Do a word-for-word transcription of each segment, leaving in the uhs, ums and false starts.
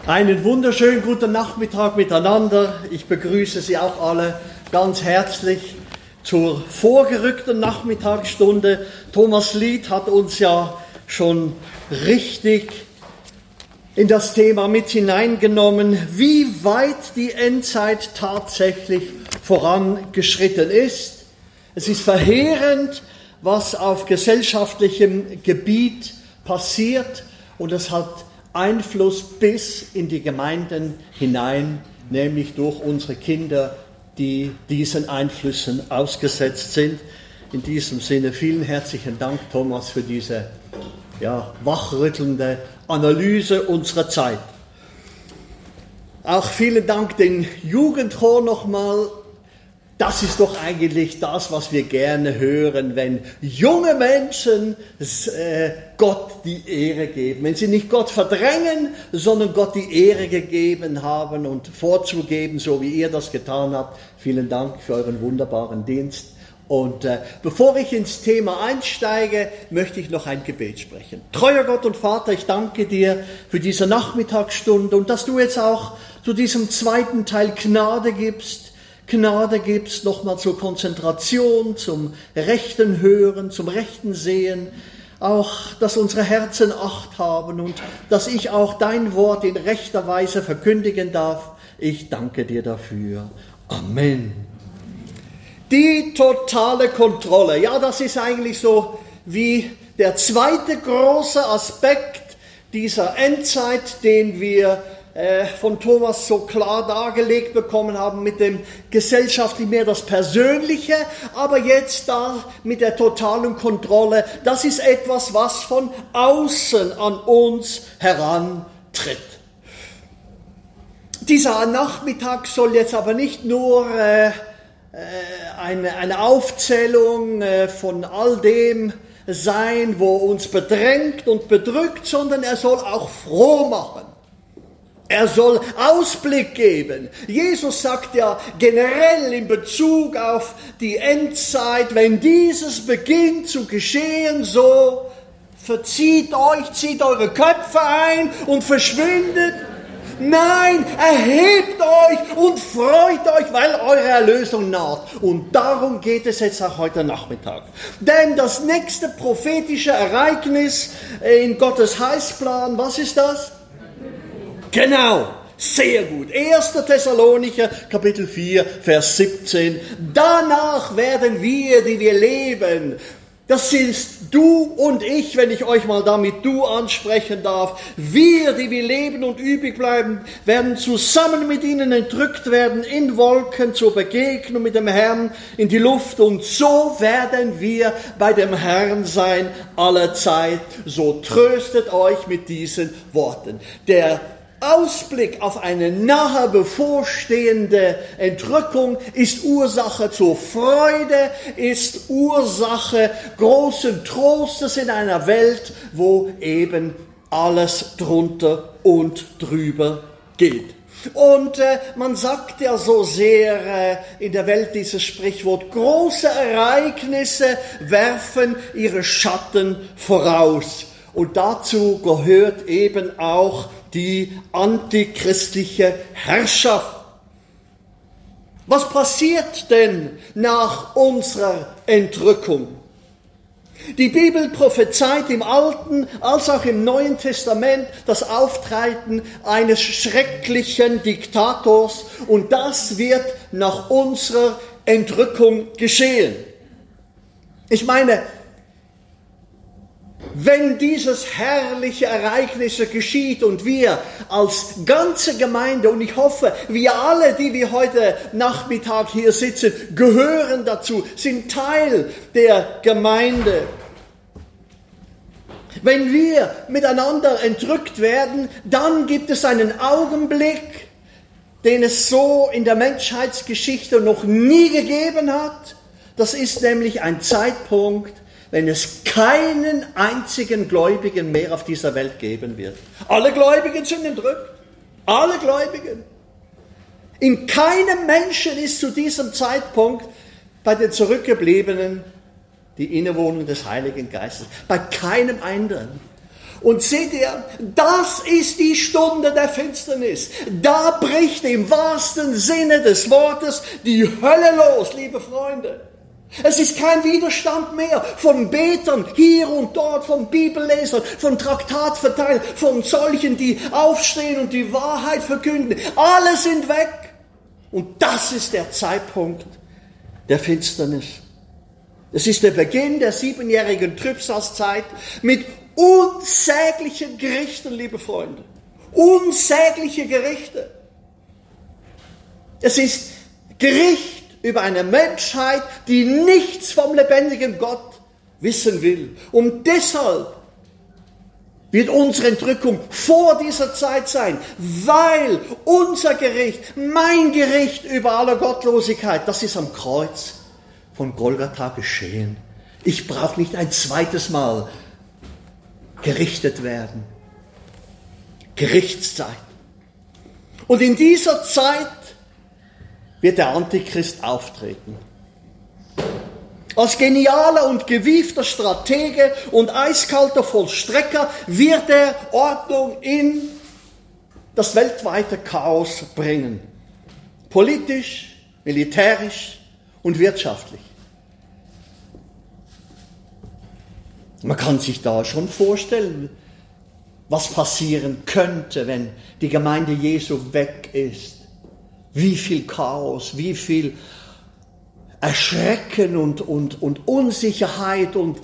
Einen wunderschönen guten Nachmittag miteinander. Ich begrüße Sie auch alle ganz herzlich zur vorgerückten Nachmittagsstunde. Thomas Lied hat uns ja schon richtig in das Thema mit hineingenommen, wie weit die Endzeit tatsächlich vorangeschritten ist. Es ist verheerend, was auf gesellschaftlichem Gebiet passiert, und es hat Einfluss bis in die Gemeinden hinein, nämlich durch unsere Kinder, die diesen Einflüssen ausgesetzt sind. In diesem Sinne vielen herzlichen Dank, Thomas, für diese ja, wachrüttelnde Analyse unserer Zeit. Auch vielen Dank den Jugendchor nochmal. Das ist doch eigentlich das, was wir gerne hören, wenn junge Menschen äh, Gott die Ehre geben. Wenn sie nicht Gott verdrängen, sondern Gott die Ehre gegeben haben und vorzugeben, so wie ihr das getan habt. Vielen Dank für euren wunderbaren Dienst. Und äh, bevor ich ins Thema einsteige, möchte ich noch ein Gebet sprechen. Treuer Gott und Vater, ich danke dir für diese Nachmittagsstunde und dass du jetzt auch zu diesem zweiten Teil Gnade gibst. Gnade gibst, nochmal zur Konzentration, zum rechten Hören, zum rechten Sehen, auch, dass unsere Herzen Acht haben und dass ich auch dein Wort in rechter Weise verkündigen darf. Ich danke dir dafür. Amen. Die totale Kontrolle, ja, das ist eigentlich so wie der zweite große Aspekt dieser Endzeit, den wir von Thomas so klar dargelegt bekommen haben, mit dem gesellschaftlich mehr das Persönliche, aber jetzt da mit der totalen Kontrolle. Das ist etwas, was von außen an uns herantritt. Dieser Nachmittag soll jetzt aber nicht nur äh, eine, eine Aufzählung äh, von all dem sein, wo uns bedrängt und bedrückt, sondern er soll auch froh machen. Er soll Ausblick geben. Jesus sagt ja generell in Bezug auf die Endzeit, wenn dieses beginnt zu geschehen, so verzieht euch, zieht eure Köpfe ein und verschwindet. Nein, erhebt euch und freut euch, weil eure Erlösung naht. Und darum geht es jetzt auch heute Nachmittag. Denn das nächste prophetische Ereignis in Gottes Heilsplan, was ist das? Genau, sehr gut. erster Thessalonicher, Kapitel vier, Vers siebzehn. Danach werden wir, die wir leben, das sind du und ich, wenn ich euch mal damit du ansprechen darf, wir, die wir leben und übrig bleiben, werden zusammen mit ihnen entrückt werden in Wolken zur Begegnung mit dem Herrn in die Luft, und so werden wir bei dem Herrn sein alle Zeit. So tröstet euch mit diesen Worten. Der Ausblick auf eine nahe bevorstehende Entrückung ist Ursache zur Freude, ist Ursache großen Trostes in einer Welt, wo eben alles drunter und drüber geht. Und äh, man sagt ja so sehr äh, in der Welt dieses Sprichwort, große Ereignisse werfen ihre Schatten voraus. Und dazu gehört eben auch die antichristliche Herrschaft. Was passiert denn nach unserer Entrückung? Die Bibel prophezeit im Alten als auch im Neuen Testament das Auftreten eines schrecklichen Diktators, und das wird nach unserer Entrückung geschehen. Ich meine, wenn dieses herrliche Ereignis geschieht und wir als ganze Gemeinde, und ich hoffe, wir alle, die wir heute Nachmittag hier sitzen, gehören dazu, sind Teil der Gemeinde. Wenn wir miteinander entrückt werden, dann gibt es einen Augenblick, den es so in der Menschheitsgeschichte noch nie gegeben hat. Das ist nämlich ein Zeitpunkt, wenn es keinen einzigen Gläubigen mehr auf dieser Welt geben wird. Alle Gläubigen sind entrückt. Alle Gläubigen. In keinem Menschen ist zu diesem Zeitpunkt bei den Zurückgebliebenen die Innewohnung des Heiligen Geistes. Bei keinem anderen. Und seht ihr, das ist die Stunde der Finsternis. Da bricht im wahrsten Sinne des Wortes die Hölle los, liebe Freunde. Es ist kein Widerstand mehr von Betern hier und dort, von Bibellesern, von Traktatverteilern, von solchen, die aufstehen und die Wahrheit verkünden. Alle sind weg. Und das ist der Zeitpunkt der Finsternis. Es ist der Beginn der siebenjährigen Trübsalzeit mit unsäglichen Gerichten, liebe Freunde. Unsägliche Gerichte. Es ist Gericht über eine Menschheit, die nichts vom lebendigen Gott wissen will. Und deshalb wird unsere Entrückung vor dieser Zeit sein, weil unser Gericht, mein Gericht über alle Gottlosigkeit, das ist am Kreuz von Golgatha geschehen. Ich brauche nicht ein zweites Mal gerichtet werden. Gerichtszeit. Und in dieser Zeit wird der Antichrist auftreten. Als genialer und gewiefter Stratege und eiskalter Vollstrecker wird er Ordnung in das weltweite Chaos bringen. Politisch, militärisch und wirtschaftlich. Man kann sich da schon vorstellen, was passieren könnte, wenn die Gemeinde Jesu weg ist. Wie viel Chaos, wie viel Erschrecken und, und, und Unsicherheit und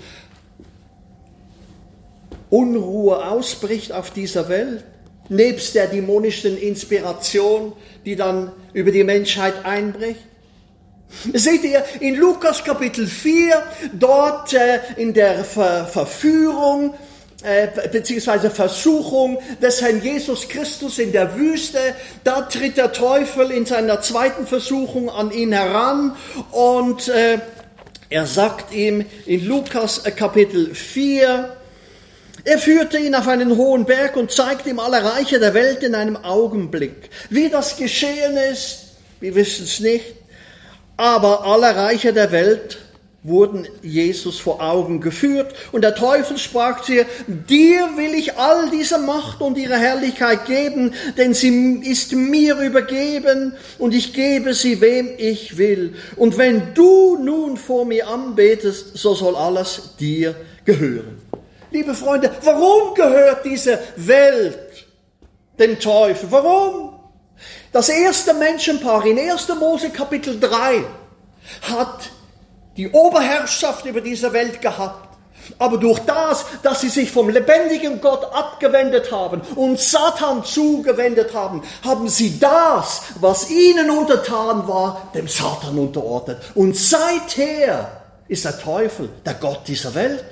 Unruhe ausbricht auf dieser Welt, nebst der dämonischen Inspiration, die dann über die Menschheit einbricht. Seht ihr, in Lukas Kapitel vier, dort äh, in der Ver- Verführung, äh, beziehungsweise Versuchung des Herrn Jesus Christus in der Wüste, da tritt der Teufel in seiner zweiten Versuchung an ihn heran und äh, er sagt ihm in Lukas Kapitel vier, er führte ihn auf einen hohen Berg und zeigte ihm alle Reiche der Welt in einem Augenblick. Wie das geschehen ist, wir wissen es nicht, aber alle Reiche der Welt wurden Jesus vor Augen geführt. Und der Teufel sprach zu ihr, dir will ich all diese Macht und ihre Herrlichkeit geben, denn sie ist mir übergeben und ich gebe sie, wem ich will. Und wenn du nun vor mir anbetest, so soll alles dir gehören. Liebe Freunde, warum gehört diese Welt dem Teufel? Warum? Das erste Menschenpaar in erster Mose Kapitel drei hat die Oberherrschaft über diese Welt gehabt. Aber durch das, dass sie sich vom lebendigen Gott abgewendet haben und Satan zugewendet haben, haben sie das, was ihnen untertan war, dem Satan unterordnet. Und seither ist der Teufel der Gott dieser Welt.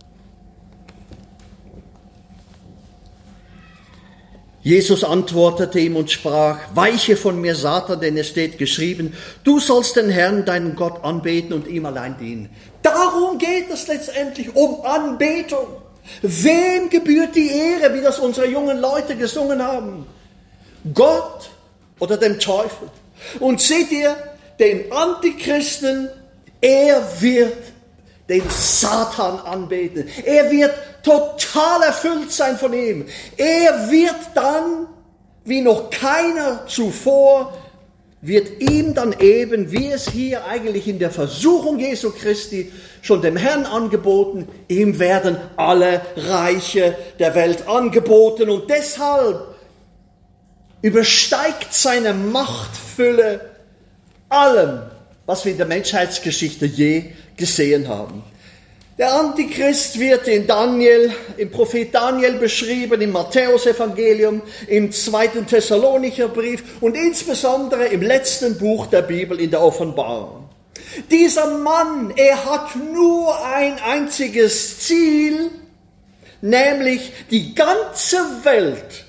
Jesus antwortete ihm und sprach, weiche von mir, Satan, denn es steht geschrieben, du sollst den Herrn, deinen Gott, anbeten und ihm allein dienen. Darum geht es letztendlich, um Anbetung. Wem gebührt die Ehre, wie das unsere jungen Leute gesungen haben? Gott oder dem Teufel? Und seht ihr, den Antichristen, er wird den Satan anbeten. Er wird total erfüllt sein von ihm. Er wird dann, wie noch keiner zuvor, wird ihm dann eben, wie es hier eigentlich in der Versuchung Jesu Christi schon dem Herrn angeboten, ihm werden alle Reiche der Welt angeboten. Und deshalb übersteigt seine Machtfülle allem, was wir in der Menschheitsgeschichte je gesehen haben. Der Antichrist wird in Daniel, im Prophet Daniel beschrieben, im Matthäusevangelium, im zweiten Thessalonicher Brief und insbesondere im letzten Buch der Bibel in der Offenbarung. Dieser Mann, er hat nur ein einziges Ziel, nämlich die ganze Welt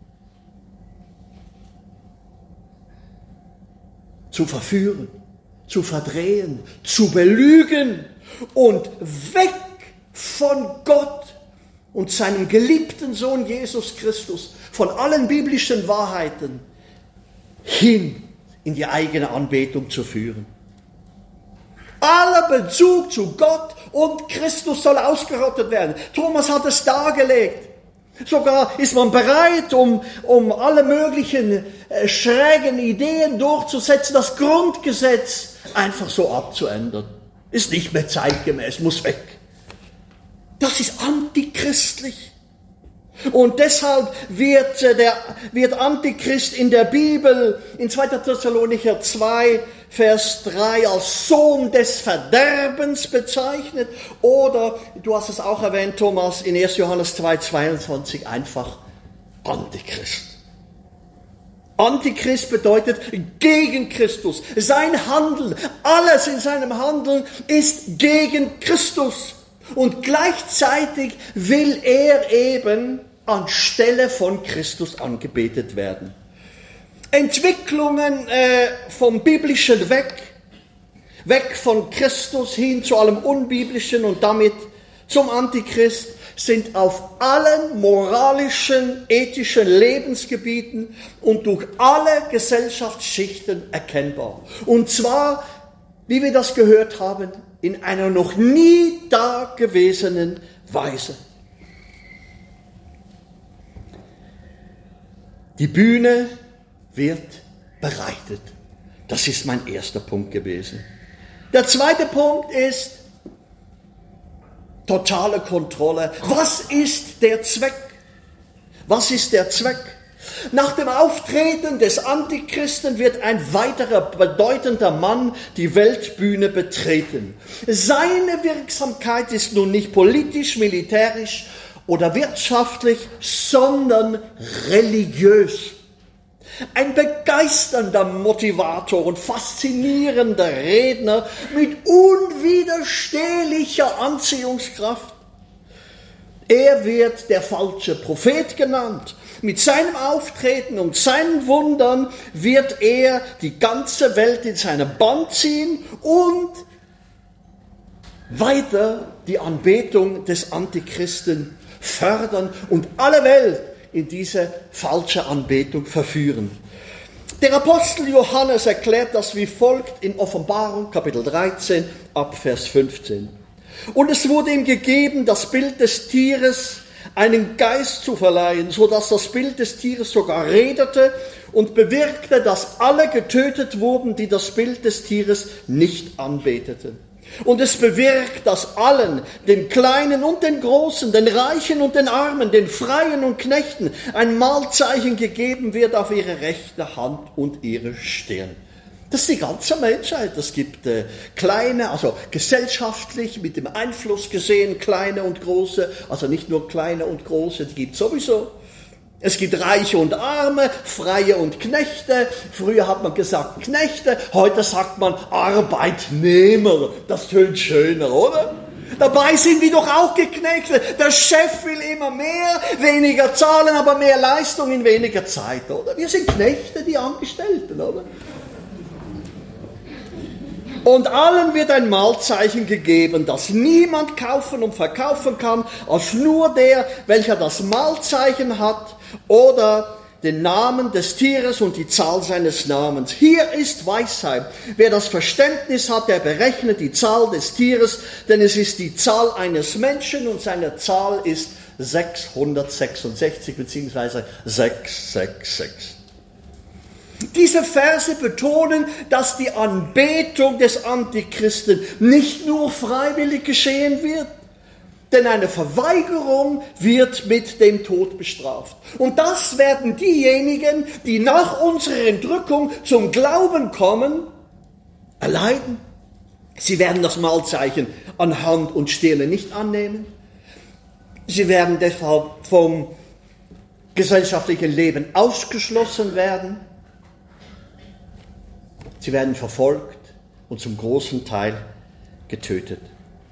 zu verführen, zu verdrehen, zu belügen und weg von Gott und seinem geliebten Sohn Jesus Christus, von allen biblischen Wahrheiten hin in die eigene Anbetung zu führen. Aller Bezug zu Gott und Christus soll ausgerottet werden. Thomas hat es dargelegt. Sogar ist man bereit, um, um alle möglichen äh, schrägen Ideen durchzusetzen, das Grundgesetz einfach so abzuändern. Ist nicht mehr zeitgemäß, muss weg. Das ist antichristlich. Und deshalb wird, äh, der, wird Antichrist in der Bibel, in zweiter Thessalonicher zwei, Vers drei, als Sohn des Verderbens bezeichnet. Oder, du hast es auch erwähnt, Thomas, in erster Johannes zwei, zweiundzwanzig einfach Antichrist. Antichrist bedeutet gegen Christus. Sein Handeln, alles in seinem Handeln ist gegen Christus. Und gleichzeitig will er eben anstelle von Christus angebetet werden. Entwicklungen äh, vom Biblischen weg, weg von Christus hin zu allem Unbiblischen und damit zum Antichrist, sind auf allen moralischen, ethischen Lebensgebieten und durch alle Gesellschaftsschichten erkennbar. Und zwar, wie wir das gehört haben, in einer noch nie dagewesenen Weise. Die Bühne wird bereitet. Das ist mein erster Punkt gewesen. Der zweite Punkt ist totale Kontrolle. Was ist der Zweck? Was ist der Zweck? Nach dem Auftreten des Antichristen wird ein weiterer bedeutender Mann die Weltbühne betreten. Seine Wirksamkeit ist nun nicht politisch, militärisch oder wirtschaftlich, sondern religiös. Ein begeisternder Motivator und faszinierender Redner mit unwiderstehlicher Anziehungskraft. Er wird der falsche Prophet genannt. Mit seinem Auftreten und seinen Wundern wird er die ganze Welt in seine Bann ziehen und weiter die Anbetung des Antichristen fördern und alle Welt in diese falsche Anbetung verführen. Der Apostel Johannes erklärt das wie folgt in Offenbarung Kapitel dreizehn ab Vers fünfzehn. Und es wurde ihm gegeben, das Bild des Tieres einen Geist zu verleihen, so dass das Bild des Tieres sogar redete und bewirkte, dass alle getötet wurden, die das Bild des Tieres nicht anbeteten. Und es bewirkt, dass allen, den Kleinen und den Großen, den Reichen und den Armen, den Freien und Knechten, ein Mahlzeichen gegeben wird auf ihre rechte Hand und ihre Stirn. Das ist die ganze Menschheit. Es gibt äh, kleine, also gesellschaftlich mit dem Einfluss gesehen, kleine und große, also nicht nur kleine und große, die gibt es sowieso. Es gibt Reiche und Arme, Freie und Knechte. Früher hat man gesagt Knechte, heute sagt man Arbeitnehmer. Das tönt schöner, oder? Dabei sind wir doch auch Geknechte. Der Chef will immer mehr, weniger zahlen, aber mehr Leistung in weniger Zeit, oder? Wir sind Knechte, die Angestellten, oder? Und allen wird ein Mahlzeichen gegeben, das niemand kaufen und verkaufen kann, als nur der, welcher das Mahlzeichen hat oder den Namen des Tieres und die Zahl seines Namens. Hier ist Weisheit. Wer das Verständnis hat, der berechnet die Zahl des Tieres, denn es ist die Zahl eines Menschen und seine Zahl ist sechshundertsechsundsechzig bzw. sechshundertsechsundsechzig. Diese Verse betonen, dass die Anbetung des Antichristen nicht nur freiwillig geschehen wird, denn eine Verweigerung wird mit dem Tod bestraft. Und das werden diejenigen, die nach unserer Entrückung zum Glauben kommen, erleiden. Sie werden das Mahlzeichen an Hand und Stirn nicht annehmen. Sie werden deshalb vom gesellschaftlichen Leben ausgeschlossen werden. Sie werden verfolgt und zum großen Teil getötet.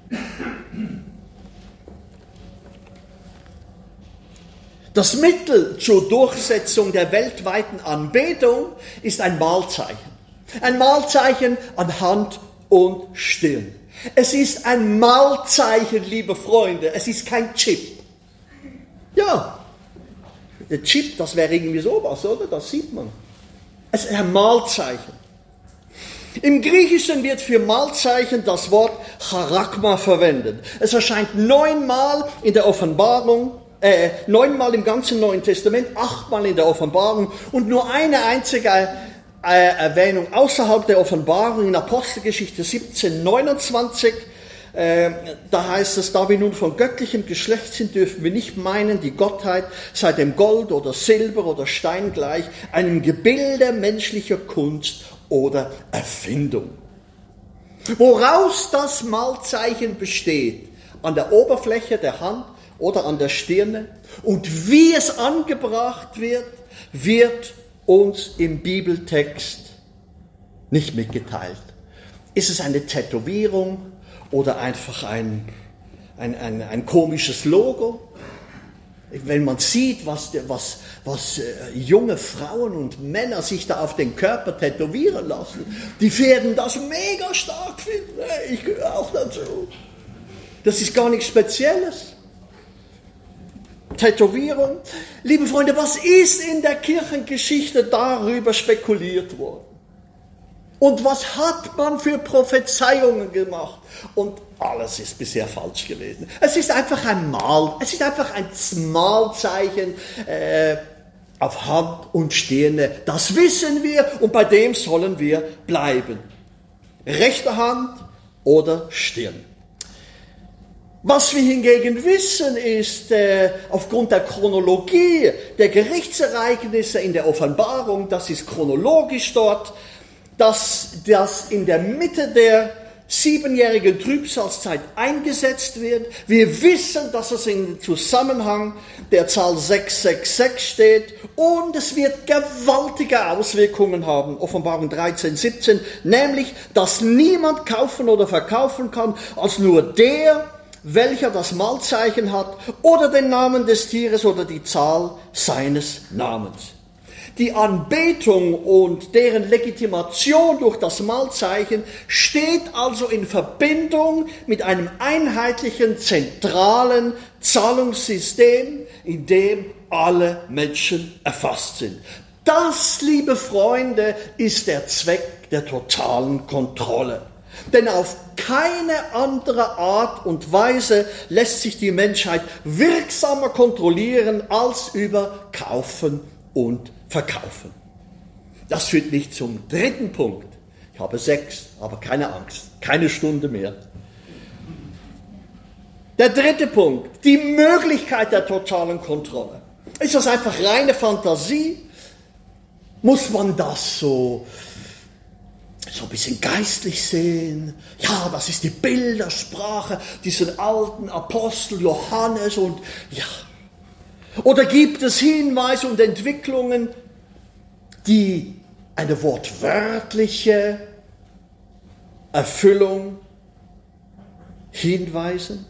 Das Mittel zur Durchsetzung der weltweiten Anbetung ist ein Mahlzeichen. Ein Mahlzeichen an Hand und Stirn. Es ist ein Mahlzeichen, liebe Freunde. Es ist kein Chip. Ja, der Chip, das wäre irgendwie sowas, oder? Das sieht man. Es ist ein Mahlzeichen. Im Griechischen wird für Mahlzeichen das Wort Charagma verwendet. Es erscheint neunmal in der Offenbarung äh, neunmal im ganzen Neuen Testament, achtmal in der Offenbarung und nur eine einzige äh, Erwähnung außerhalb der Offenbarung in Apostelgeschichte siebzehn neunundzwanzig. Äh, da heißt es, da wir nun von göttlichem Geschlecht sind, dürfen wir nicht meinen, die Gottheit sei dem Gold oder Silber oder Stein gleich, einem Gebilde menschlicher Kunst oder Erfindung. Woraus das Malzeichen besteht, an der Oberfläche der Hand oder an der Stirne und wie es angebracht wird, wird uns im Bibeltext nicht mitgeteilt. Ist es eine Tätowierung oder einfach ein, ein, ein, ein komisches Logo? Wenn man sieht, was, was, was junge Frauen und Männer sich da auf den Körper tätowieren lassen, die werden das mega stark finden. Ich gehöre auch dazu. Das ist gar nichts Spezielles. Tätowierung. Liebe Freunde, was ist in der Kirchengeschichte darüber spekuliert worden? Und was hat man für Prophezeiungen gemacht? Und alles ist bisher falsch gewesen. Es ist einfach ein Mal, es ist einfach ein Malzeichen äh, auf Hand und Stirne. Das wissen wir und bei dem sollen wir bleiben. Rechte Hand oder Stirn. Was wir hingegen wissen ist, äh, aufgrund der Chronologie der Gerichtsereignisse in der Offenbarung, das ist chronologisch dort, dass das in der Mitte der siebenjährigen Trübsalzeit eingesetzt wird. Wir wissen, dass es im Zusammenhang der Zahl sechs sechs sechs steht und es wird gewaltige Auswirkungen haben, Offenbarung dreizehn siebzehn, nämlich, dass niemand kaufen oder verkaufen kann, als nur der, welcher das Malzeichen hat oder den Namen des Tieres oder die Zahl seines Namens. Die Anbetung und deren Legitimation durch das Malzeichen steht also in Verbindung mit einem einheitlichen, zentralen Zahlungssystem, in dem alle Menschen erfasst sind. Das, liebe Freunde, ist der Zweck der totalen Kontrolle. Denn auf keine andere Art und Weise lässt sich die Menschheit wirksamer kontrollieren als über Kaufen und Verkaufen. Das führt mich zum dritten Punkt. Ich habe sechs, aber keine Angst, keine Stunde mehr. Der dritte Punkt, die Möglichkeit der totalen Kontrolle. Ist das einfach reine Fantasie? Muss man das so, so ein bisschen geistlich sehen? Ja, das ist die Bildersprache, diesen alten Apostel Johannes und ja. Oder gibt es Hinweise und Entwicklungen, die eine wortwörtliche Erfüllung hinweisen?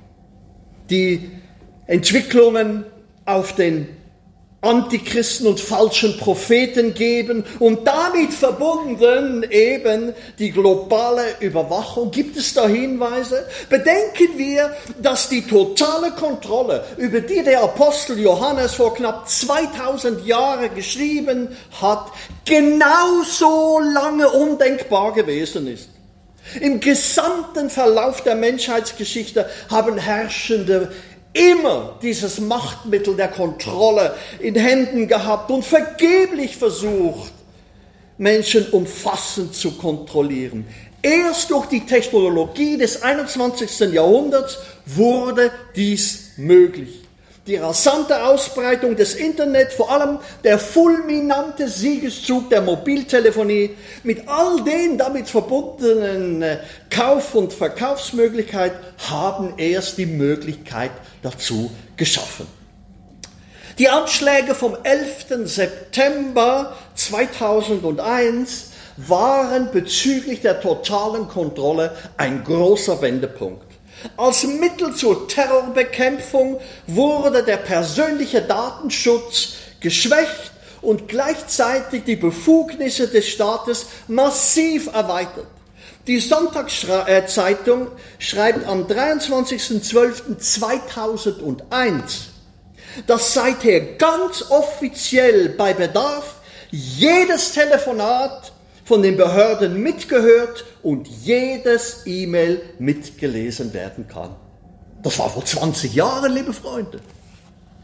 Die Entwicklungen auf den Antichristen und falschen Propheten geben und damit verbunden eben die globale Überwachung. Gibt es da Hinweise? Bedenken wir, dass die totale Kontrolle, über die der Apostel Johannes vor knapp zweitausend Jahren geschrieben hat, genauso lange undenkbar gewesen ist. Im gesamten Verlauf der Menschheitsgeschichte haben Herrschende immer dieses Machtmittel der Kontrolle in Händen gehabt und vergeblich versucht, Menschen umfassend zu kontrollieren. Erst durch die Technologie des einundzwanzigsten Jahrhunderts wurde dies möglich. Die rasante Ausbreitung des Internet, vor allem der fulminante Siegeszug der Mobiltelefonie mit all den damit verbundenen Kauf- und Verkaufsmöglichkeiten haben erst die Möglichkeit dazu geschaffen. Die Anschläge vom elften September zweitausendeins waren bezüglich der totalen Kontrolle ein großer Wendepunkt. Als Mittel zur Terrorbekämpfung wurde der persönliche Datenschutz geschwächt und gleichzeitig die Befugnisse des Staates massiv erweitert. Die Sonntagszeitung schreibt am dreiundzwanzigsten zwölften zweitausendeins, dass seither ganz offiziell bei Bedarf jedes Telefonat von den Behörden mitgehört und jedes E-Mail mitgelesen werden kann. Das war vor zwanzig Jahren, liebe Freunde.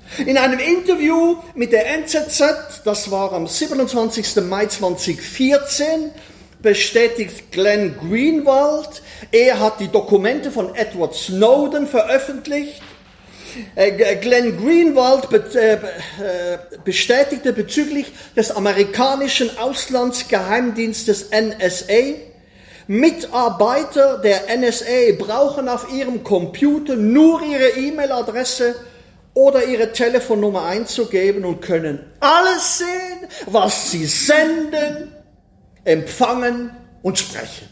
In einem Interview mit der N Z Z, das war am siebenundzwanzigsten Mai zweitausendvierzehn, bestätigt Glenn Greenwald, er hat die Dokumente von Edward Snowden veröffentlicht. Glenn Greenwald bestätigte bezüglich des amerikanischen Auslandsgeheimdienstes N S A, Mitarbeiter der N S A brauchen auf ihrem Computer nur ihre E-Mail-Adresse oder ihre Telefonnummer einzugeben und können alles sehen, was sie senden, empfangen und sprechen.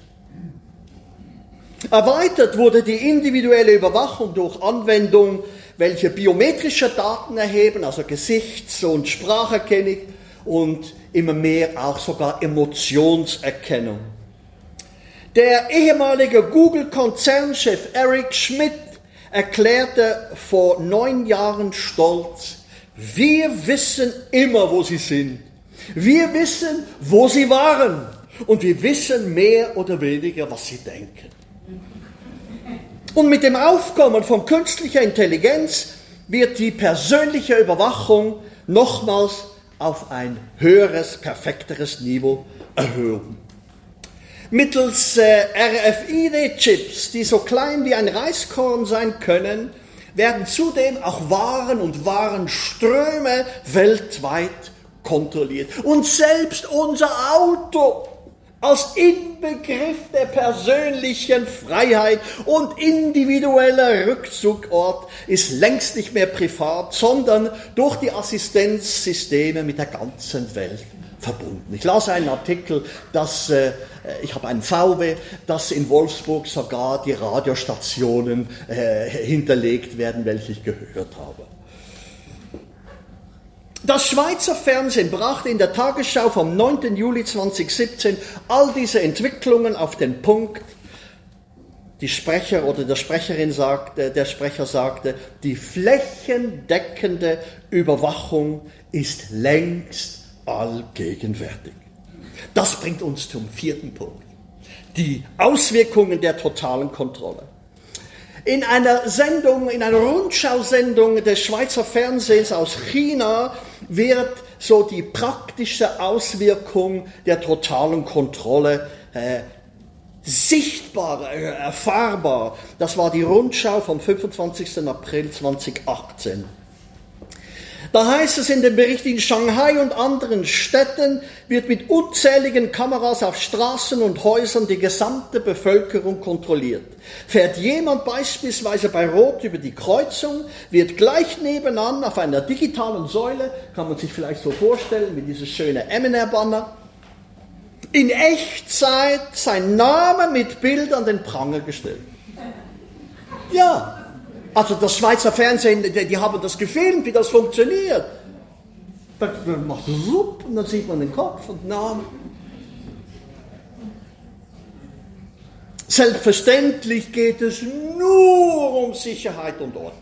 Erweitert wurde die individuelle Überwachung durch Anwendung, welche biometrische Daten erheben, also Gesichts- und Spracherkennung und immer mehr auch sogar Emotionserkennung. Der ehemalige Google-Konzernchef Eric Schmidt erklärte vor neun Jahren stolz, wir wissen immer, wo Sie sind. Wir wissen, wo Sie waren. Und wir wissen mehr oder weniger, was Sie denken. Und mit dem Aufkommen von künstlicher Intelligenz wird die persönliche Überwachung nochmals auf ein höheres, perfekteres Niveau erhöhen. Mittels äh, R F I D-Chips, die so klein wie ein Reiskorn sein können, werden zudem auch Waren und Warenströme weltweit kontrolliert. Und selbst unser Auto als Inbegriff der persönlichen Freiheit und individueller Rückzugort ist längst nicht mehr privat, sondern durch die Assistenzsysteme mit der ganzen Welt verbunden. Ich las einen Artikel, dass, äh, ich habe einen V W, dass in Wolfsburg sogar die Radiostationen äh, hinterlegt werden, welche ich gehört habe. Das Schweizer Fernsehen brachte in der Tagesschau vom neunten Juli zweitausendsiebzehn all diese Entwicklungen auf den Punkt. Die Sprecher oder der Sprecherin sagte, der Sprecher sagte, die flächendeckende Überwachung ist längst allgegenwärtig. Das bringt uns zum vierten Punkt. Die Auswirkungen der totalen Kontrolle. In einer Sendung, in einer Rundschau-Sendung des Schweizer Fernsehens aus China wird so die praktische Auswirkung der totalen Kontrolle äh, sichtbar, äh, erfahrbar. Das war die Rundschau vom fünfundzwanzigsten April zweitausendachtzehn. Da heißt es in dem Bericht, in Shanghai und anderen Städten wird mit unzähligen Kameras auf Straßen und Häusern die gesamte Bevölkerung kontrolliert. Fährt jemand beispielsweise bei Rot über die Kreuzung, wird gleich nebenan auf einer digitalen Säule, kann man sich vielleicht so vorstellen, wie dieses schöne M N R-Banner, in Echtzeit sein Name mit Bild an den Pranger gestellt. Ja. Also das Schweizer Fernsehen, die, die haben das gefilmt, wie das funktioniert. Man macht rup und dann sieht man den Kopf und den Namen. Selbstverständlich geht es nur um Sicherheit und Ordnung.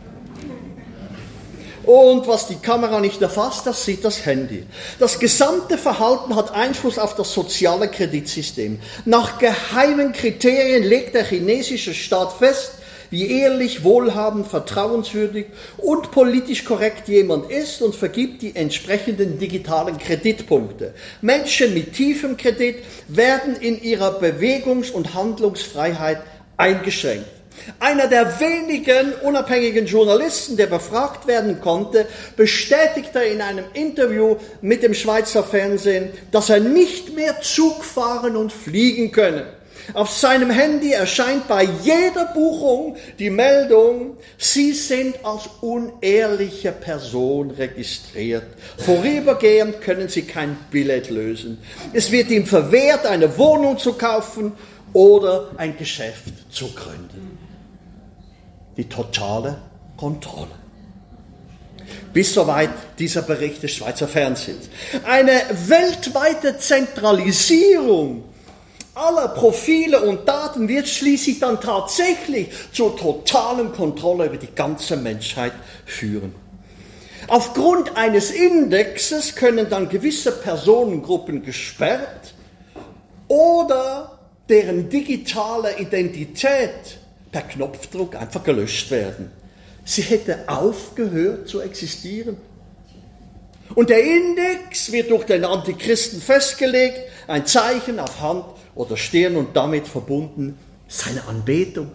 Und was die Kamera nicht erfasst, das sieht das Handy. Das gesamte Verhalten hat Einfluss auf das soziale Kreditsystem. Nach geheimen Kriterien legt der chinesische Staat fest, wie ehrlich, wohlhabend, vertrauenswürdig und politisch korrekt jemand ist und vergibt die entsprechenden digitalen Kreditpunkte. Menschen mit tiefem Kredit werden in ihrer Bewegungs- und Handlungsfreiheit eingeschränkt. Einer der wenigen unabhängigen Journalisten, der befragt werden konnte, bestätigte in einem Interview mit dem Schweizer Fernsehen, dass er nicht mehr Zug fahren und fliegen könne. Auf seinem Handy erscheint bei jeder Buchung die Meldung, Sie sind als unehrliche Person registriert. Vorübergehend können Sie kein Billett lösen. Es wird ihm verwehrt, eine Wohnung zu kaufen oder ein Geschäft zu gründen. Die totale Kontrolle. Bis soweit dieser Bericht des Schweizer Fernsehens. Eine weltweite Zentralisierung aller Profile und Daten wird schließlich dann tatsächlich zur totalen Kontrolle über die ganze Menschheit führen. Aufgrund eines Indexes können dann gewisse Personengruppen gesperrt oder deren digitale Identität per Knopfdruck einfach gelöscht werden. Sie hätte aufgehört zu existieren. Und der Index wird durch den Antichristen festgelegt, ein Zeichen auf Hand oder Stirn und damit verbunden seine Anbetung.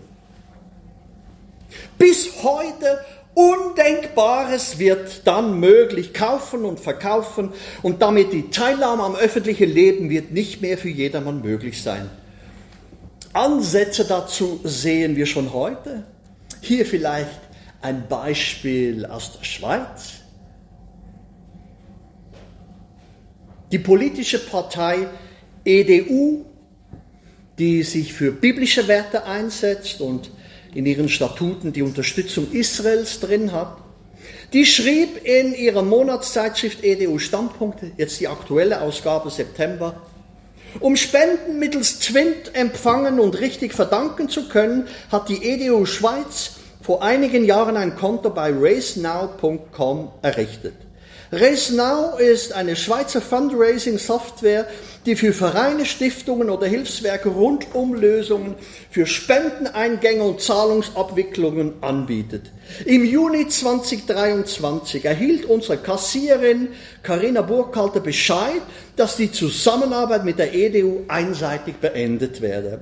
Bis heute Undenkbares wird dann möglich. Kaufen und verkaufen und damit die Teilnahme am öffentlichen Leben wird nicht mehr für jedermann möglich sein. Ansätze dazu sehen wir schon heute. Hier vielleicht ein Beispiel aus der Schweiz. Die politische Partei E D U, die sich für biblische Werte einsetzt und in ihren Statuten die Unterstützung Israels drin hat, die schrieb in ihrer Monatszeitschrift E D U Standpunkte, jetzt die aktuelle Ausgabe September, um Spenden mittels Twint empfangen und richtig verdanken zu können, hat die E D U Schweiz vor einigen Jahren ein Konto bei raise now punkt com errichtet. RaiseNow ist eine Schweizer Fundraising-Software, die für Vereine, Stiftungen oder Hilfswerke Rundumlösungen für Spendeneingänge und Zahlungsabwicklungen anbietet. Im Juni zweitausenddreiundzwanzig erhielt unsere Kassiererin Carina Burkhalter Bescheid, dass die Zusammenarbeit mit der E D U einseitig beendet werde.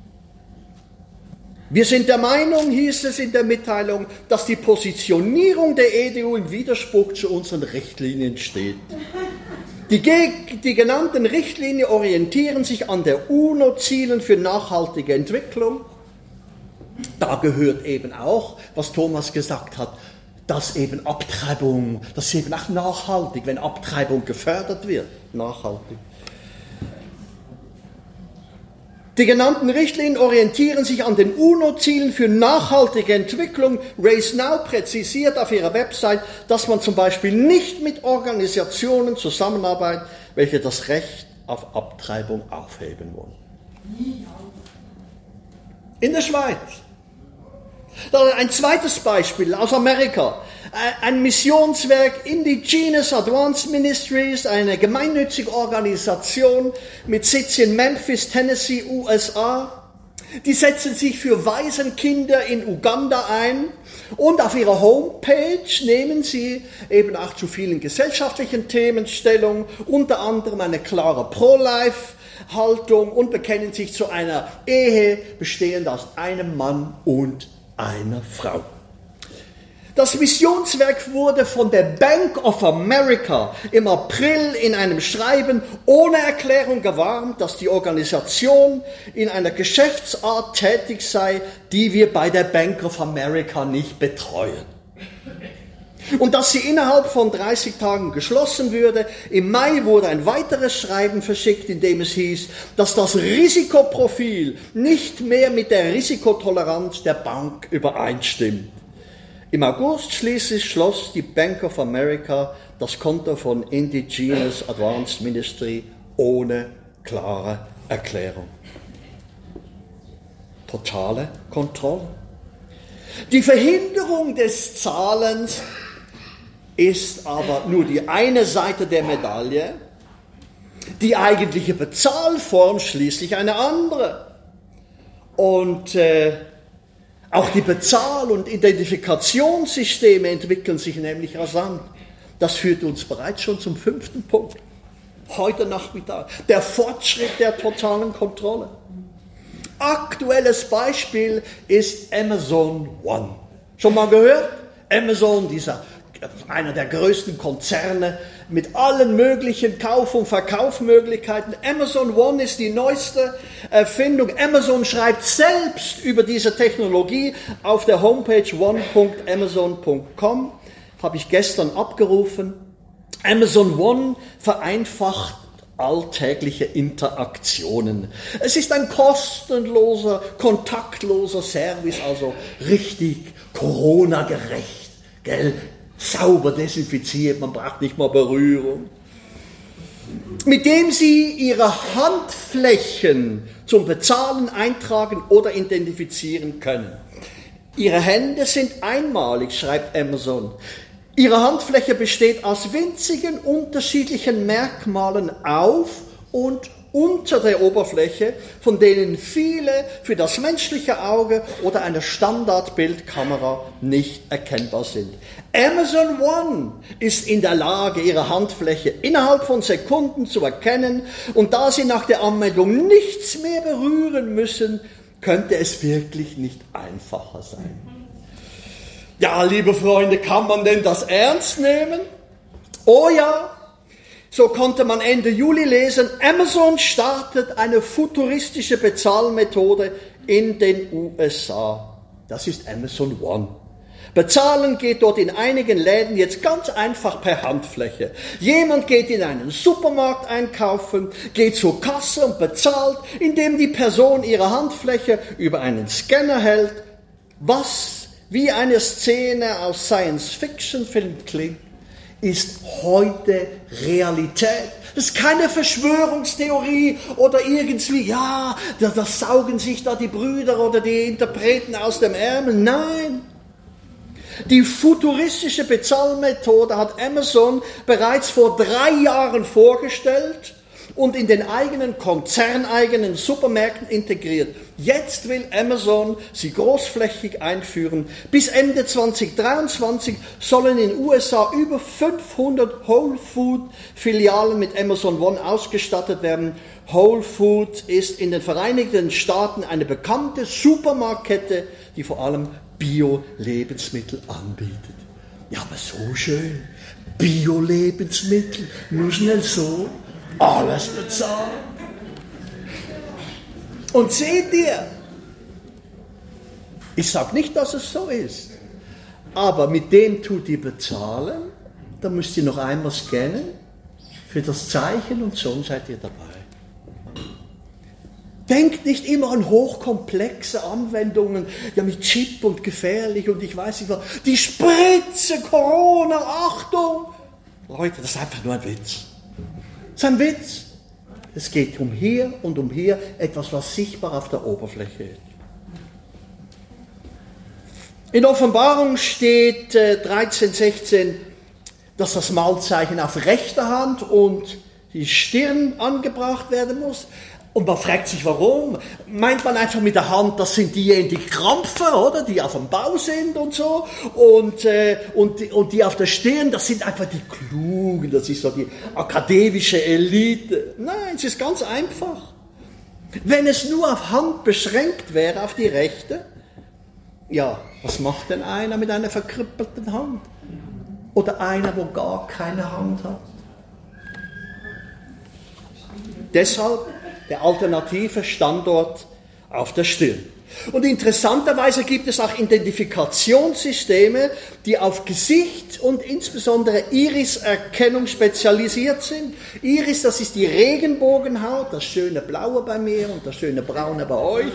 Wir sind der Meinung, hieß es in der Mitteilung, dass die Positionierung der E D U im Widerspruch zu unseren Richtlinien steht. Die, die genannten Richtlinien orientieren sich an der UNO-Zielen für nachhaltige Entwicklung. Da gehört eben auch, was Thomas gesagt hat, dass eben Abtreibung, das ist eben auch nachhaltig, wenn Abtreibung gefördert wird, nachhaltig. Die genannten Richtlinien orientieren sich an den UNO-Zielen für nachhaltige Entwicklung. RaiseNow präzisiert auf ihrer Website, dass man zum Beispiel nicht mit Organisationen zusammenarbeitet, welche das Recht auf Abtreibung aufheben wollen. In der Schweiz. Ein zweites Beispiel aus Amerika. Ein Missionswerk Indigenous Advanced Ministries, eine gemeinnützige Organisation mit Sitz in Memphis, Tennessee, U S A. Die setzen sich für Waisenkinder in Uganda ein und auf ihrer Homepage nehmen sie eben auch zu vielen gesellschaftlichen Themen Stellung, unter anderem eine klare Pro-Life-Haltung und bekennen sich zu einer Ehe bestehend aus einem Mann und einer Frau. Das Missionswerk wurde von der Bank of America im April in einem Schreiben ohne Erklärung gewarnt, dass die Organisation in einer Geschäftsart tätig sei, die wir bei der Bank of America nicht betreuen. Und dass sie innerhalb von dreißig Tagen geschlossen würde. Im Mai wurde ein weiteres Schreiben verschickt, in dem es hieß, dass das Risikoprofil nicht mehr mit der Risikotoleranz der Bank übereinstimmt. Im August schließlich schloss die Bank of America das Konto von Indigenous Advanced Ministry ohne klare Erklärung. Totale Kontrolle. Die Verhinderung des Zahlens ist aber nur die eine Seite der Medaille, die eigentliche Bezahlform schließlich eine andere. Und äh, auch die Bezahl- und Identifikationssysteme entwickeln sich nämlich rasant. Das führt uns bereits schon zum fünften Punkt, heute Nachmittag, der Fortschritt der totalen Kontrolle. Aktuelles Beispiel ist Amazon One. Schon mal gehört? Amazon, dieser einer der größten Konzerne mit allen möglichen Kauf- und Verkaufsmöglichkeiten. Amazon One ist die neueste Erfindung. Amazon schreibt selbst über diese Technologie auf der Homepage one punkt amazon punkt com. Das habe ich gestern abgerufen. Amazon One vereinfacht alltägliche Interaktionen. Es ist ein kostenloser, kontaktloser Service, also richtig Corona-gerecht, gell? Sauber desinfiziert, man braucht nicht mal Berührung. Mit dem Sie Ihre Handflächen zum Bezahlen eintragen oder identifizieren können. Ihre Hände sind einmalig, schreibt Amazon. Ihre Handfläche besteht aus winzigen unterschiedlichen Merkmalen auf und unter der Oberfläche, von denen viele für das menschliche Auge oder eine Standardbildkamera nicht erkennbar sind. Amazon One ist in der Lage, ihre Handfläche innerhalb von Sekunden zu erkennen, und da sie nach der Anmeldung nichts mehr berühren müssen, könnte es wirklich nicht einfacher sein. Ja, liebe Freunde, kann man denn das ernst nehmen? Oh ja! So konnte man Ende Juli lesen, Amazon startet eine futuristische Bezahlmethode in den U S A. Das ist Amazon One. Bezahlen geht dort in einigen Läden jetzt ganz einfach per Handfläche. Jemand geht in einen Supermarkt einkaufen, geht zur Kasse und bezahlt, indem die Person ihre Handfläche über einen Scanner hält, was wie eine Szene aus Science-Fiction-Film klingt, ist heute Realität. Das ist keine Verschwörungstheorie oder irgendwie, ja, da, da saugen sich da die Brüder oder die Interpreten aus dem Ärmel. Nein. Die futuristische Bezahlmethode hat Amazon bereits vor drei Jahren vorgestellt und in den eigenen konzerneigenen Supermärkten integriert. Jetzt will Amazon sie großflächig einführen. Bis Ende zwanzig dreiundzwanzig sollen in den U S A über fünfhundert Whole Food Filialen mit Amazon One ausgestattet werden. Whole Food ist in den Vereinigten Staaten eine bekannte Supermarktkette, die vor allem Bio-Lebensmittel anbietet. Ja, aber so schön. Bio-Lebensmittel, nur schnell so. Alles bezahlt. Und seht ihr, ich sage nicht, dass es so ist, aber mit dem tut ihr bezahlen, dann müsst ihr noch einmal scannen für das Zeichen und schon seid ihr dabei. Denkt nicht immer an hochkomplexe Anwendungen, ja mit Chip und gefährlich und ich weiß nicht was. Die Spritze, Corona, Achtung! Leute, das ist einfach nur ein Witz. Das ist ein Witz. Es geht um hier und um hier, etwas, was sichtbar auf der Oberfläche ist. In Offenbarung steht äh, dreizehn sechzehn, dass das Mahlzeichen auf rechter Hand und die Stirn angebracht werden muss. Und man fragt sich, warum? Meint man einfach mit der Hand, das sind diejenigen, die krampfen, oder? Die auf dem Bau sind und so. Und, äh, und, die, und die auf der Stirn, das sind einfach die Klugen, das ist so die akademische Elite. Nein, es ist ganz einfach. Wenn es nur auf Hand beschränkt wäre, auf die rechte, ja, was macht denn einer mit einer verkrüppelten Hand? Oder einer, wo gar keine Hand hat? Deshalb der alternative Standort auf der Stirn. Und interessanterweise gibt es auch Identifikationssysteme, die auf Gesicht und insbesondere Iriserkennung spezialisiert sind. Iris, das ist die Regenbogenhaut, das schöne Blaue bei mir und das schöne Braune bei euch.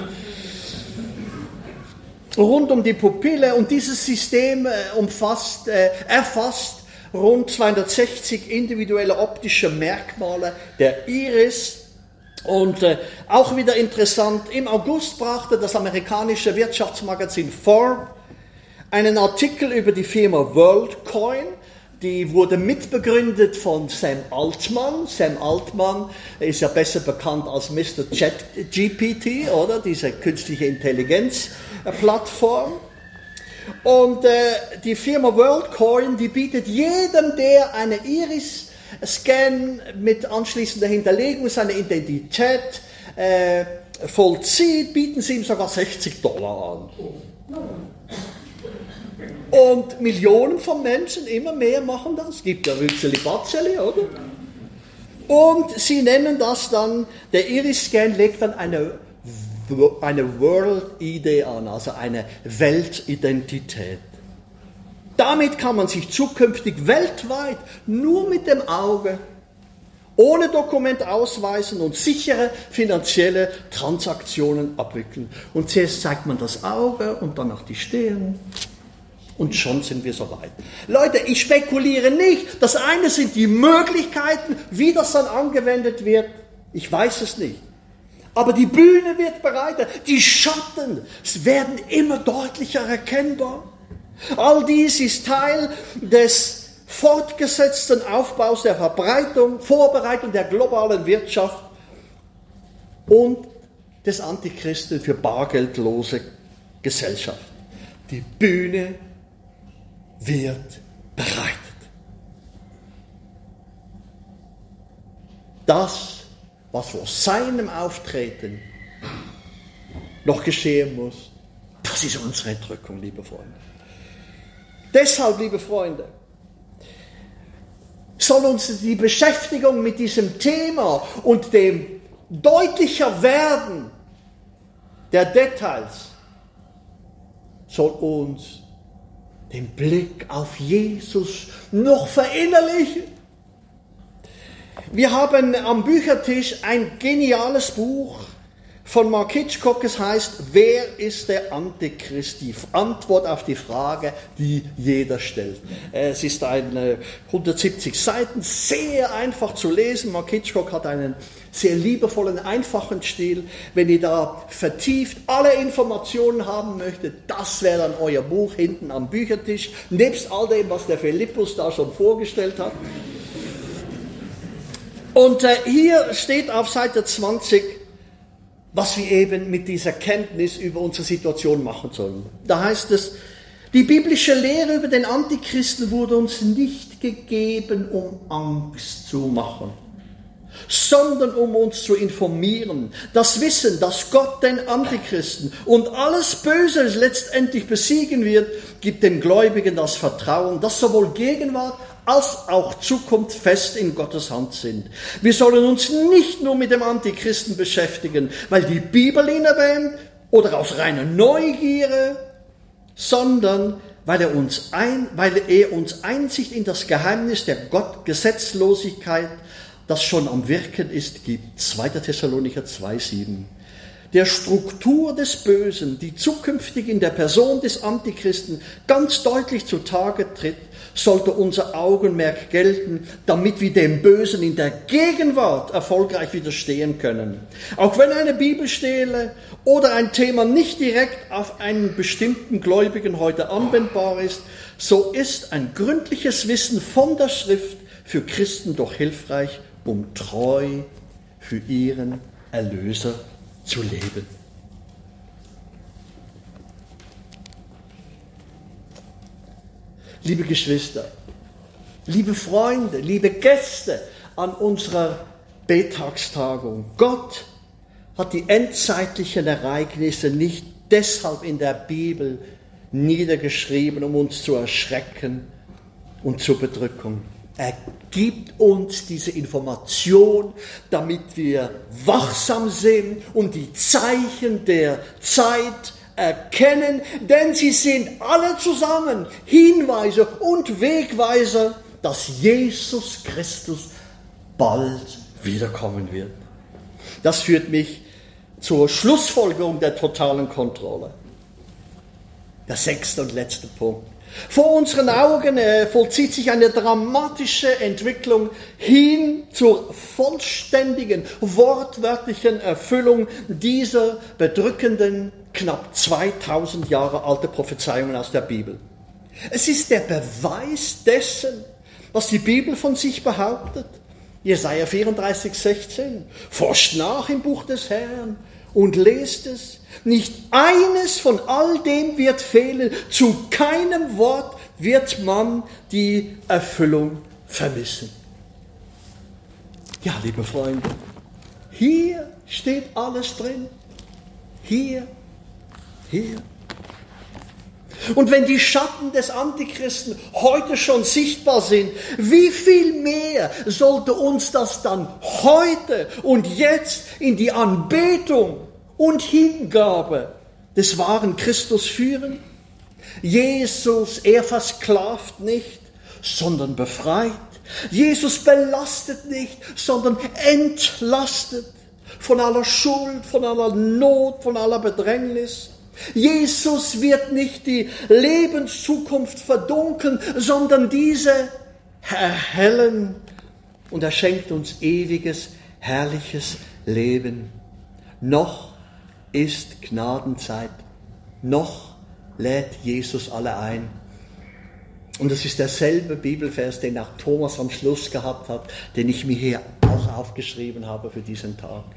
Rund um die Pupille, und dieses System umfasst, äh, erfasst rund zweihundertsechzig individuelle optische Merkmale der Iris. Und äh, auch wieder interessant, im August brachte das amerikanische Wirtschaftsmagazin Forbes einen Artikel über die Firma WorldCoin. Die wurde mitbegründet von Sam Altman. Sam Altman ist ja besser bekannt als Mister ChatGPT, oder? Diese künstliche Intelligenz-Plattform. Und äh, die Firma WorldCoin, die bietet jedem, der eine Iris Scan mit anschließender Hinterlegung seiner Identität äh, vollzieht, bieten sie ihm sogar sechzig Dollar an. Und Millionen von Menschen, immer mehr machen das. Es gibt ja Rützeli Batzeli, oder? Und sie nennen das dann, der Iris-Scan legt dann eine, eine World-I D an, also eine Weltidentität. Damit kann man sich zukünftig weltweit nur mit dem Auge, ohne Dokument ausweisen und sichere finanzielle Transaktionen abwickeln. Und zuerst zeigt man das Auge und dann auch die Stirn und schon sind wir soweit. Leute, ich spekuliere nicht. Das eine sind die Möglichkeiten, wie das dann angewendet wird. Ich weiß es nicht. Aber die Bühne wird breiter, die Schatten werden immer deutlicher erkennbar. All dies ist Teil des fortgesetzten Aufbaus der Verbreitung, Vorbereitung der globalen Wirtschaft und des Antichristen für bargeldlose Gesellschaft. Die Bühne wird bereitet. Das, was vor seinem Auftreten noch geschehen muss, das ist unsere Entrückung, liebe Freunde. Deshalb, liebe Freunde, soll uns die Beschäftigung mit diesem Thema und dem deutlicher Werden der Details soll uns den Blick auf Jesus noch verinnerlichen. Wir haben am Büchertisch ein geniales Buch von Mark Hitchcock. Es heißt, wer ist der Antichrist? Die Antwort auf die Frage, die jeder stellt. Es ist eine hundertsiebzig Seiten, sehr einfach zu lesen. Mark Hitchcock hat einen sehr liebevollen, einfachen Stil. Wenn ihr da vertieft alle Informationen haben möchtet, das wäre dann euer Buch hinten am Büchertisch, nebst all dem, was der Philippus da schon vorgestellt hat. Und äh, hier steht auf Seite zwanzig, was wir eben mit dieser Kenntnis über unsere Situation machen sollen. Da heißt es, die biblische Lehre über den Antichristen wurde uns nicht gegeben, um Angst zu machen, sondern um uns zu informieren. Das Wissen, dass Gott den Antichristen und alles Böse letztendlich besiegen wird, gibt dem Gläubigen das Vertrauen, dass sowohl Gegenwart als auch Zukunft fest in Gottes Hand sind. Wir sollen uns nicht nur mit dem Antichristen beschäftigen, weil die Bibel ihn erwähnt oder aus reiner Neugierde, sondern weil er uns, ein, weil er uns Einsicht in das Geheimnis der Gottgesetzlosigkeit, das schon am Wirken ist, gibt. zweiter Thessalonicher zwei, sieben. Der Struktur des Bösen, die zukünftig in der Person des Antichristen ganz deutlich zutage tritt, sollte unser Augenmerk gelten, damit wir dem Bösen in der Gegenwart erfolgreich widerstehen können. Auch wenn eine Bibelstelle oder ein Thema nicht direkt auf einen bestimmten Gläubigen heute anwendbar ist, so ist ein gründliches Wissen von der Schrift für Christen doch hilfreich, um treu für ihren Erlöser zu leben. Liebe Geschwister, liebe Freunde, liebe Gäste an unserer Betagstagung, Gott hat die endzeitlichen Ereignisse nicht deshalb in der Bibel niedergeschrieben, um uns zu erschrecken und zu bedrücken. Er gibt uns diese Information, damit wir wachsam sind und die Zeichen der Zeit erkennen, denn sie sind alle zusammen Hinweise und Wegweiser, dass Jesus Christus bald wiederkommen wird. Das führt mich zur Schlussfolgerung der totalen Kontrolle. Der sechste und letzte Punkt. Vor unseren Augen äh, vollzieht sich eine dramatische Entwicklung hin zur vollständigen, wortwörtlichen Erfüllung dieser bedrückenden, knapp zweitausend Jahre alte Prophezeiungen aus der Bibel. Es ist der Beweis dessen, was die Bibel von sich behauptet. Jesaja vierunddreißig, sechzehn. Forscht nach im Buch des Herrn und lest es. Nicht eines von all dem wird fehlen. Zu keinem Wort wird man die Erfüllung vermissen. Ja, liebe Freunde, hier steht alles drin. Hier, hier. Und wenn die Schatten des Antichristen heute schon sichtbar sind, wie viel mehr sollte uns das dann heute und jetzt in die Anbetung und Hingabe des wahren Christus führen? Jesus, er versklavt nicht, sondern befreit. Jesus belastet nicht, sondern entlastet von aller Schuld, von aller Not, von aller Bedrängnis. Jesus wird nicht die Lebenszukunft verdunkeln, sondern diese erhellen, und er schenkt uns ewiges, herrliches Leben. Noch ist Gnadenzeit, noch lädt Jesus alle ein. Und es ist derselbe Bibelvers, den auch Thomas am Schluss gehabt hat, den ich mir hier auch aufgeschrieben habe für diesen Tag.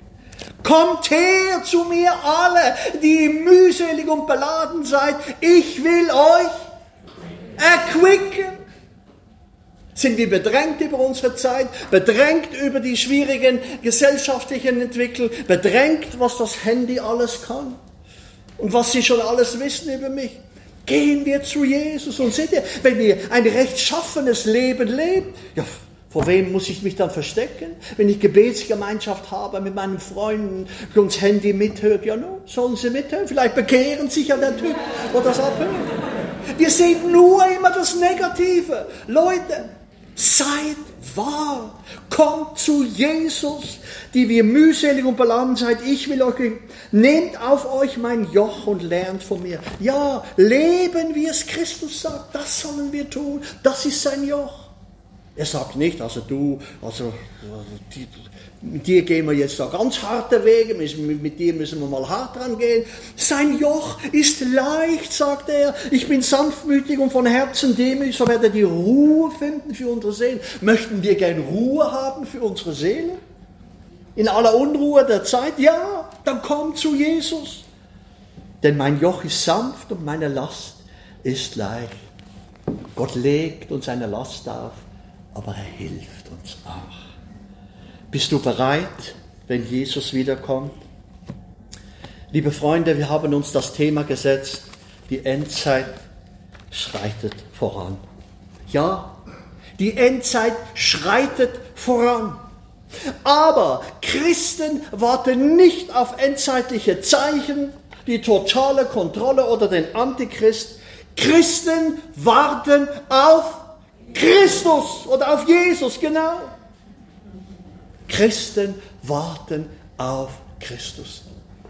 Kommt her zu mir alle, die mühselig und beladen seid. Ich will euch erquicken. Sind wir bedrängt über unsere Zeit, bedrängt über die schwierigen gesellschaftlichen Entwicklungen, bedrängt, was das Handy alles kann und was sie schon alles wissen über mich? Gehen wir zu Jesus und seht ihr, wenn ihr ein rechtschaffenes Leben lebt, ja, vor wem muss ich mich dann verstecken? Wenn ich Gebetsgemeinschaft habe mit meinen Freunden, und das Handy mithört, ja, no, sollen sie mithören? Vielleicht bekehren sich ja der Typ, der das abhört. Wir sehen nur immer das Negative. Leute, seid wahr. Kommt zu Jesus, die wir mühselig und beladen seid. Ich will euch, nehmt auf euch mein Joch und lernt von mir. Ja, leben, wie es Christus sagt. Das sollen wir tun. Das ist sein Joch. Er sagt nicht, also du, also, also die, mit dir gehen wir jetzt da ganz harte Wege, mit, mit dir müssen wir mal hart dran gehen. Sein Joch ist leicht, sagt er. Ich bin sanftmütig und von Herzen demütig, so werdet ihr Ruhe finden für unsere Seelen. Möchten wir gern Ruhe haben für unsere Seele? In aller Unruhe der Zeit? Ja, dann kommt zu Jesus. Denn mein Joch ist sanft und meine Last ist leicht. Gott legt uns eine Last auf, aber er hilft uns auch. Bist du bereit, wenn Jesus wiederkommt? Liebe Freunde, wir haben uns das Thema gesetzt, die Endzeit schreitet voran. Ja, die Endzeit schreitet voran. Aber Christen warten nicht auf endzeitliche Zeichen, die totale Kontrolle oder den Antichrist. Christen warten auf Christus oder auf Jesus, genau. Christen warten auf Christus.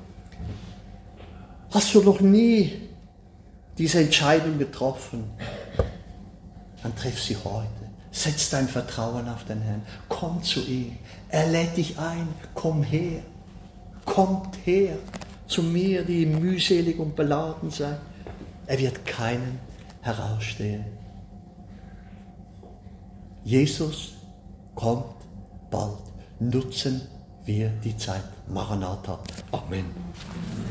Hast du noch nie diese Entscheidung getroffen? Dann triff sie heute. Setz dein Vertrauen auf den Herrn. Komm zu ihm. Er lädt dich ein. Komm her. Kommt her zu mir, die mühselig und beladen seid. Er wird keinen herausstehen. Jesus kommt bald. Nutzen wir die Zeit. Maranatha. Amen.